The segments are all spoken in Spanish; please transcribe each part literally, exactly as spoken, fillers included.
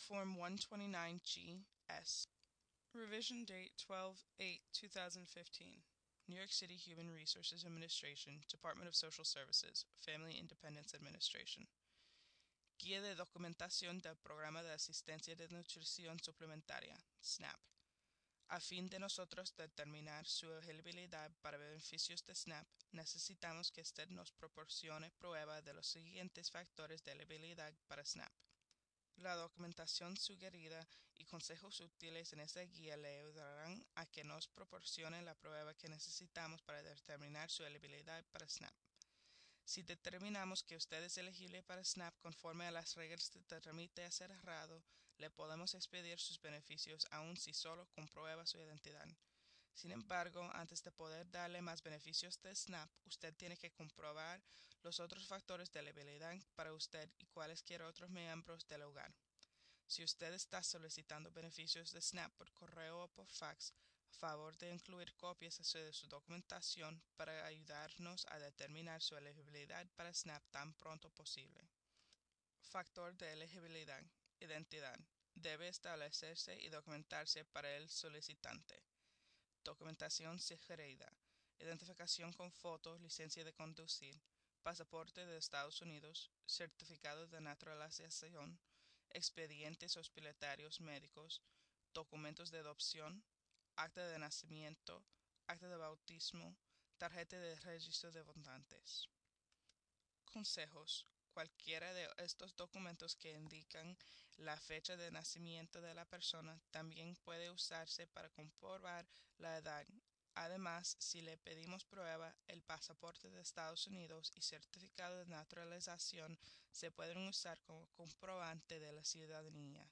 Form one twenty-nine G S. Revision date twelve eight two thousand fifteen. New York City Human Resources Administration, Department of Social Services, Family Independence Administration. Guía de documentación del Programa de Asistencia de Nutrición Suplementaria, SNAP. A fin de nosotros determinar su elegibilidad para beneficios de SNAP, necesitamos que usted nos proporcione prueba de los siguientes factores de elegibilidad para SNAP. La documentación sugerida y consejos útiles en esta guía le ayudarán a que nos proporcione la prueba que necesitamos para determinar su elegibilidad para SNAP. Si determinamos que usted es elegible para SNAP conforme a las reglas de trámite acelerado, le podemos expedir sus beneficios aun si solo comprueba su identidad. Sin embargo, antes de poder darle más beneficios de SNAP, usted tiene que comprobar los otros factores de elegibilidad para usted y cualesquiera otros miembros del hogar. Si usted está solicitando beneficios de SNAP por correo o por fax, a favor de incluir copias de su documentación para ayudarnos a determinar su elegibilidad para SNAP tan pronto posible. Factor de elegibilidad. Identidad. Debe establecerse y documentarse para el solicitante. Documentación sugerida. Identificación con foto, licencia de conducir, pasaporte de Estados Unidos, certificado de naturalización, expedientes hospitalarios médicos, documentos de adopción, acta de nacimiento, acta de bautismo, tarjeta de registro de votantes. Consejos. Cualquiera de estos documentos que indican la fecha de nacimiento de la persona también puede usarse para comprobar la edad. Además, si le pedimos prueba, el pasaporte de Estados Unidos y certificado de naturalización se pueden usar como comprobante de la ciudadanía.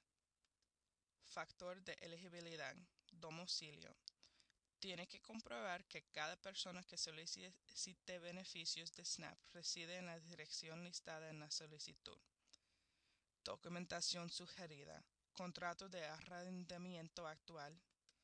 Factor de elegibilidad. Domicilio. Tiene que comprobar que cada persona que solicite beneficios de SNAP reside en la dirección listada en la solicitud. Documentación sugerida. Contrato de arrendamiento actual.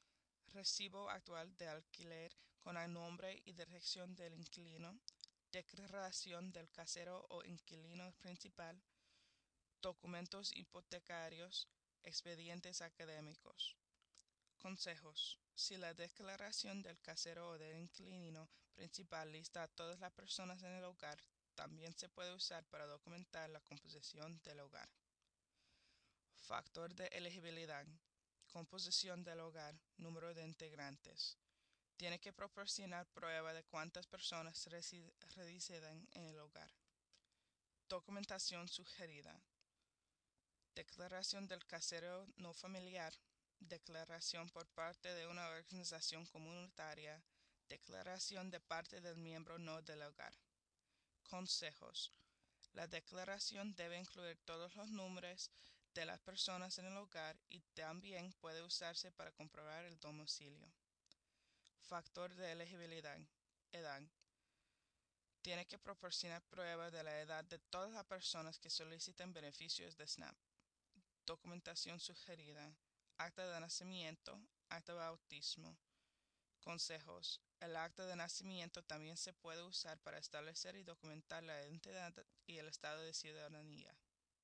Recibo actual de alquiler con el nombre y dirección del inquilino. Declaración del casero o inquilino principal. Documentos hipotecarios. Expedientes académicos. Consejos. Si la declaración del casero o del inquilino principal lista a todas las personas en el hogar, también se puede usar para documentar la composición del hogar. Factor de elegibilidad. Composición del hogar. Número de integrantes. Tiene que proporcionar prueba de cuántas personas residen en el hogar. Documentación sugerida. Declaración del casero no familiar. Declaración por parte de una organización comunitaria, declaración de parte del miembro no del hogar. Consejos. La declaración debe incluir todos los nombres de las personas en el hogar y también puede usarse para comprobar el domicilio. Factor de elegibilidad. Edad. Tiene que proporcionar prueba de la edad de todas las personas que soliciten beneficios de SNAP. Documentación sugerida. Acta de nacimiento, acta de bautismo. Consejos. El acta de nacimiento también se puede usar para establecer y documentar la identidad y el estado de ciudadanía.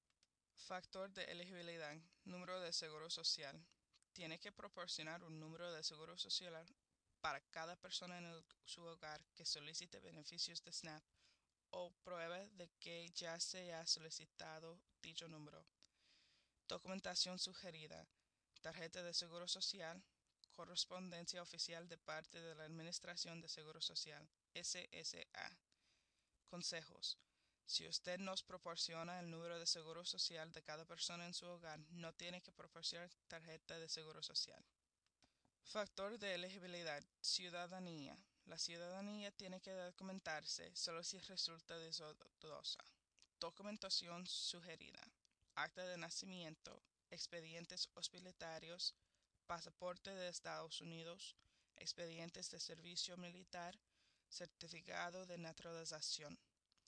Factor de elegibilidad. Número de seguro social. Tiene que proporcionar un número de seguro social para cada persona en el, su hogar que solicite beneficios de SNAP o prueba de que ya se ha solicitado dicho número. Documentación sugerida. Tarjeta de Seguro Social, correspondencia oficial de parte de la Administración de Seguro Social, S S A. Consejos. Si usted nos proporciona el número de seguro social de cada persona en su hogar, no tiene que proporcionar tarjeta de seguro social. Factor de elegibilidad. Ciudadanía. La ciudadanía tiene que documentarse solo si resulta dudosa. Documentación sugerida. Acta de nacimiento, expedientes hospitalarios, pasaporte de Estados Unidos, expedientes de servicio militar, certificado de naturalización.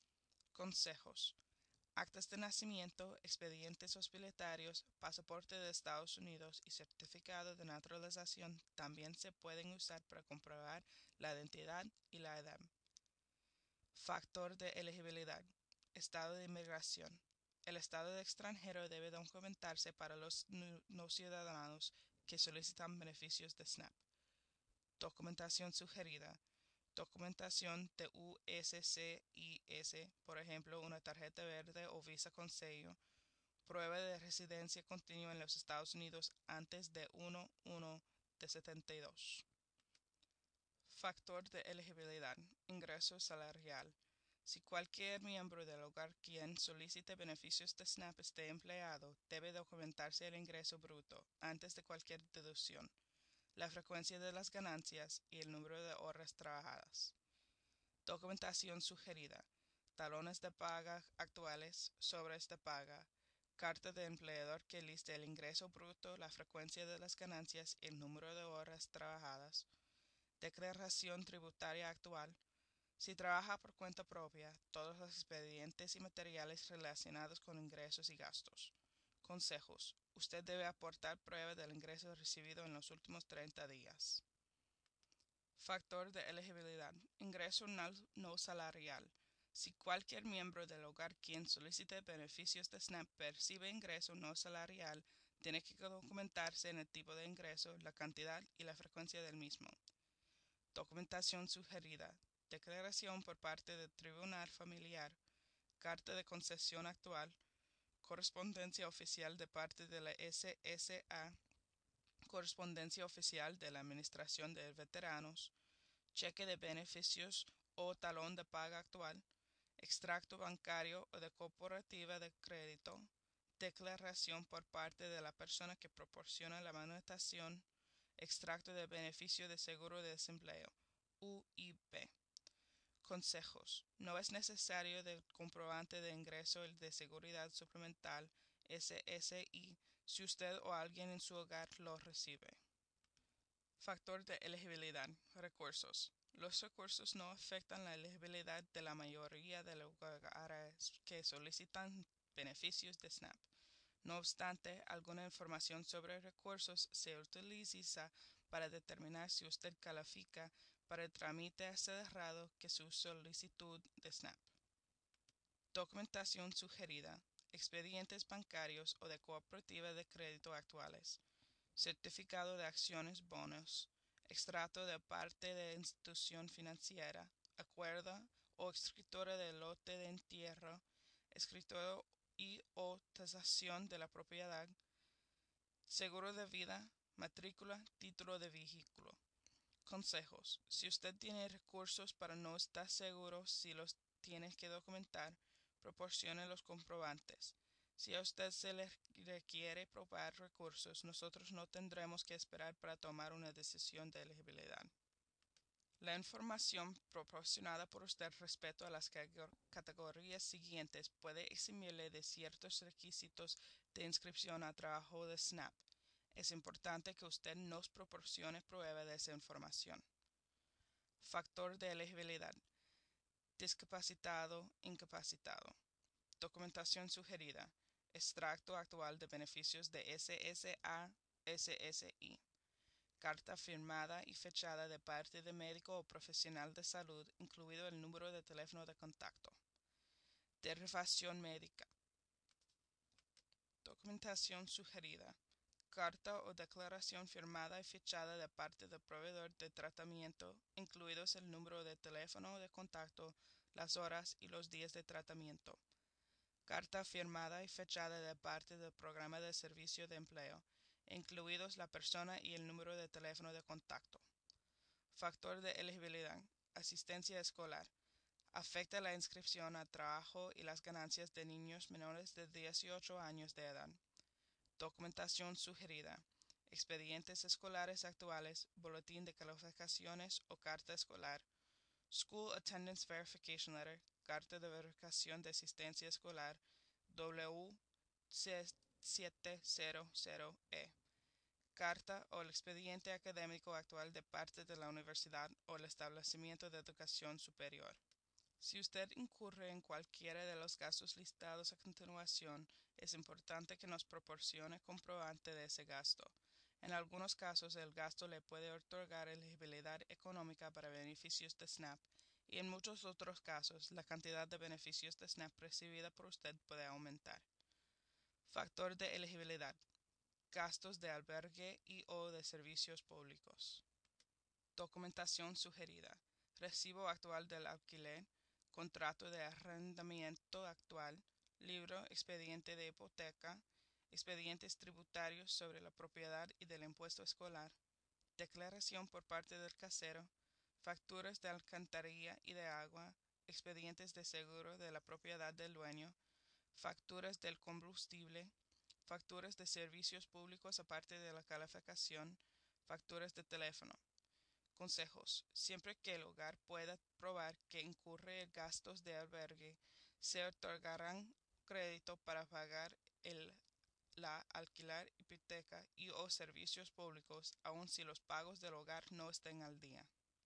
Consejos. Actas de nacimiento, expedientes hospitalarios, pasaporte de Estados Unidos y certificado de naturalización también se pueden usar para comprobar la identidad y la edad. Factor de elegibilidad. Estado de inmigración. El estado de extranjero debe documentarse para los no ciudadanos que solicitan beneficios de SNAP. Documentación sugerida. Documentación de U S C I S, por ejemplo, una tarjeta verde o visa con sello. Prueba de residencia continua en los Estados Unidos antes de uno uno de setenta y dos. Factor de elegibilidad. Ingreso salarial. Si cualquier miembro del hogar quien solicite beneficios de SNAP esté empleado, debe documentarse el ingreso bruto antes de cualquier deducción, la frecuencia de las ganancias y el número de horas trabajadas. Documentación sugerida. Talones de paga actuales, sobres de paga, carta de empleador que liste el ingreso bruto, la frecuencia de las ganancias y el número de horas trabajadas. Declaración tributaria actual. Si trabaja por cuenta propia, todos los expedientes y materiales relacionados con ingresos y gastos. Consejos. Usted debe aportar prueba del ingreso recibido en los últimos treinta días. Factor de elegibilidad. Ingreso no salarial. Si cualquier miembro del hogar quien solicite beneficios de SNAP percibe ingreso no salarial, tiene que documentarse en el tipo de ingreso, la cantidad y la frecuencia del mismo. Documentación sugerida. Declaración por parte del Tribunal Familiar, carta de concesión actual, correspondencia oficial de parte de la S S A, correspondencia oficial de la Administración de Veteranos, cheque de beneficios o talón de paga actual, extracto bancario o de cooperativa de crédito, declaración por parte de la persona que proporciona la manutención, extracto de beneficio de seguro de desempleo, U I P. Consejos. No es necesario del comprobante de ingreso de seguridad suplemental S S I si usted o alguien en su hogar lo recibe. Factor de elegibilidad. Recursos. Los recursos no afectan la elegibilidad de la mayoría de los hogares que solicitan beneficios de SNAP. No obstante, alguna información sobre recursos se utiliza para determinar si usted califica para el trámite acelerado que su solicitud de SNAP. Documentación sugerida. Expedientes bancarios o de cooperativa de crédito actuales. Certificado de acciones bonos. Extracto de parte de institución financiera. Acuerdo o escritura de lote de entierro. Escritura y o tasación de la propiedad, seguro de vida, matrícula, título de vehículo. Consejos. Si usted tiene recursos pero no está seguro si los tiene que documentar, proporcione los comprobantes. Si a usted se le requiere probar recursos, nosotros no tendremos que esperar para tomar una decisión de elegibilidad. La información proporcionada por usted respecto a las categorías siguientes puede eximirle de ciertos requisitos de inscripción a trabajo de SNAP. Es importante que usted nos proporcione prueba de esa información. Factor de elegibilidad. Discapacitado, incapacitado. Documentación sugerida. Extracto actual de beneficios de S S A S S I. Carta firmada y fechada de parte de médico o profesional de salud, incluido el número de teléfono de contacto. Derivación médica. Documentación sugerida. Carta o declaración firmada y fechada de parte del proveedor de tratamiento, incluidos el número de teléfono de contacto, las horas y los días de tratamiento. Carta firmada y fechada de parte del programa de servicio de empleo, incluidos la persona y el número de teléfono de contacto. Factor de elegibilidad. Asistencia escolar. Afecta la inscripción a trabajo y las ganancias de niños menores de dieciocho años de edad. Documentación sugerida. Expedientes escolares actuales, boletín de calificaciones o carta escolar. School Attendance Verification Letter, carta de verificación de asistencia escolar, W setecientos E. Carta o el expediente académico actual de parte de la universidad o el establecimiento de educación superior. Si usted incurre en cualquiera de los gastos listados a continuación, es importante que nos proporcione comprobante de ese gasto. En algunos casos, el gasto le puede otorgar elegibilidad económica para beneficios de SNAP y en muchos otros casos la cantidad de beneficios de SNAP recibida por usted puede aumentar. Factor de elegibilidad: gastos de albergue y o de servicios públicos. Documentación sugerida: recibo actual del alquiler, contrato de arrendamiento actual, libro, expediente de hipoteca, expedientes tributarios sobre la propiedad y del impuesto escolar, declaración por parte del casero, facturas de alcantarilla y de agua, expedientes de seguro de la propiedad del dueño, facturas del combustible, facturas de servicios públicos aparte de la calificación, facturas de teléfono. Consejos: siempre que el hogar pueda probar que incurre gastos de albergue, se otorgarán crédito para pagar el la alquiler, hipoteca y o servicios públicos, aun si los pagos del hogar no estén al día.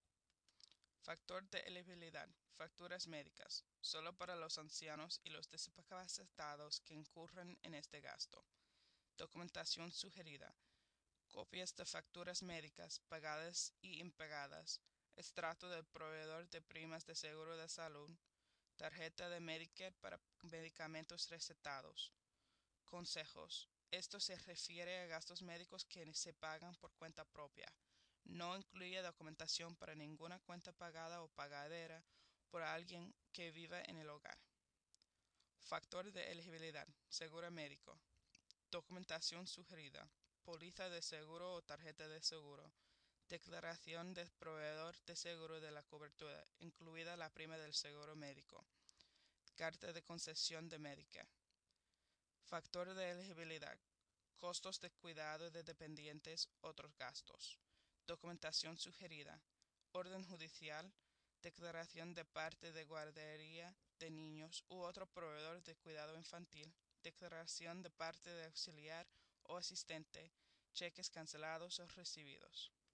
Factor de elegibilidad: facturas médicas, solo para los ancianos y los discapacitados que incurren en este gasto. Documentación sugerida: copias de facturas médicas pagadas y impagadas, extracto del proveedor de primas de seguro de salud, tarjeta de Medicare para medicamentos recetados. Consejos: esto se refiere a gastos médicos que se pagan por cuenta propia. No incluye documentación para ninguna cuenta pagada o pagadera por alguien que viva en el hogar. Factor de elegibilidad: seguro médico. Documentación sugerida: póliza de seguro o tarjeta de seguro, declaración del proveedor de seguro de la cobertura, incluida la prima del seguro médico, carta de concesión de Medicare. Factor de elegibilidad: costos de cuidado de dependientes, otros gastos. Documentación sugerida: orden judicial, declaración de parte de guardería de niños u otro proveedor de cuidado infantil, declaración de parte de auxiliar o asistente, cheques cancelados o recibidos.